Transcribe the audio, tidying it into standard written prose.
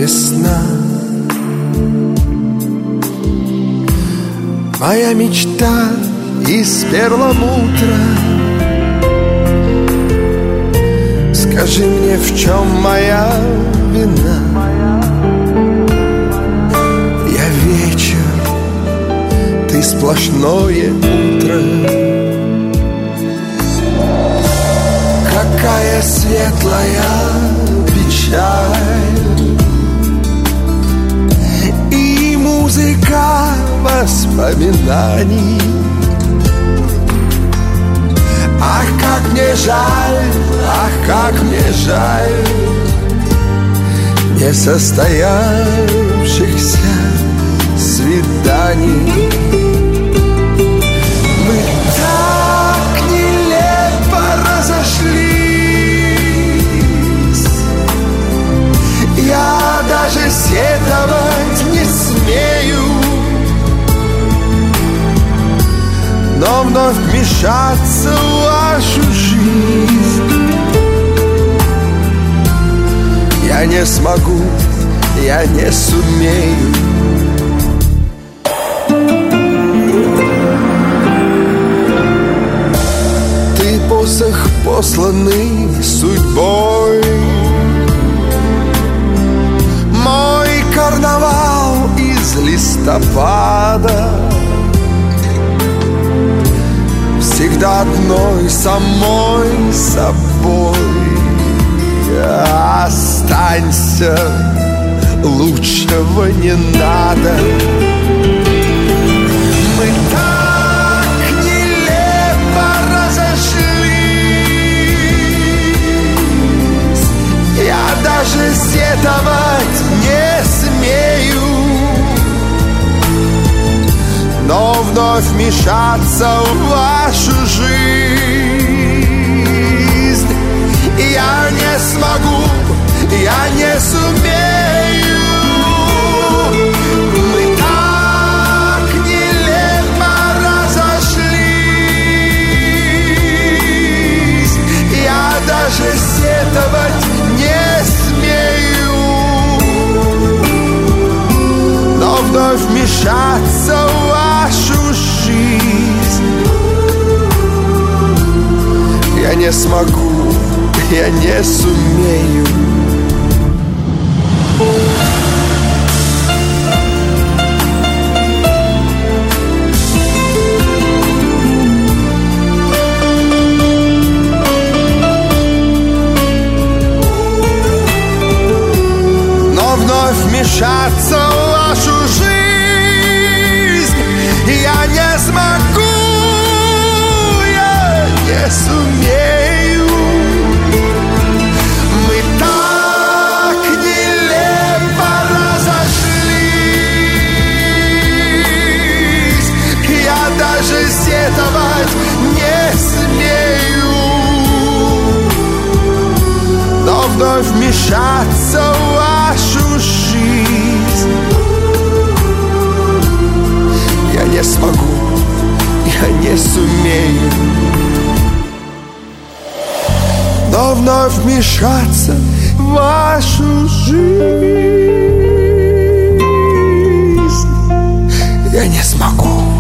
весна. Моя мечта из перламутра. Скажи мне, в чем моя вина? Я вечер, ты сплошное утро. Какая светлая печаль и музыка воспоминаний. Ах, как мне жаль, ах, как мне жаль несостоявшихся свиданий. Мы так нелепо разошлись, я даже сетовать не смею, но вновь вмешаться в вашу жизнь я не смогу, я не сумею. Ты посох, посланный судьбой, мой карнавал из листопада. Всегда одной самой собой останься, лучшего не надо. Мы так нелепо разошлись, я даже сетовать не смею, но вновь вмешаться в вашу жизнь я не смогу, я не сумею. Мы так нелепо разошлись, я даже сетовать не смею, но вновь вмешаться в вашу жизнь я не смогу, я не сумею. Но вновь вмешаться в вашу жизнь я не смогу, я не сумею. Мы так нелепо разошлись, я даже сетовать не смею, но вновь вмешаться в вашу жизнь я не смогу, я не сумею, но вновь вмешаться в вашу жизнь я не смогу.